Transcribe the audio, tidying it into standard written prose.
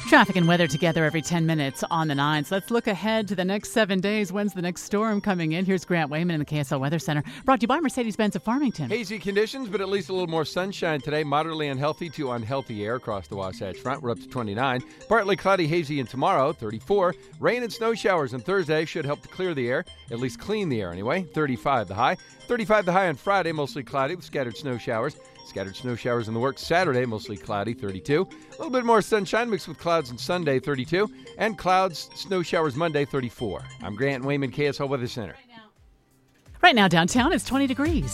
Traffic and weather together every 10 minutes on the 9s. Let's look ahead to the next 7 days. When's the next storm coming in? Here's Grant Wayman in the KSL Weather Center. Brought to you by Mercedes-Benz of Farmington. Hazy conditions, but at least a little more sunshine today. Moderately unhealthy to unhealthy air across the Wasatch Front. We're up to 29. Partly cloudy, hazy, and tomorrow, 34. Rain and snow showers on Thursday should help to clear the air, at least clean the air anyway. 35 the high. 35 the high on Friday, mostly cloudy with scattered snow showers. Scattered snow showers in the works Saturday, mostly cloudy, 32. A little bit more sunshine mixed with clouds on Sunday, 32. And clouds, snow showers Monday, 34. I'm Grant Wayman, KSL Weather Center. Right now downtown it's 20 degrees.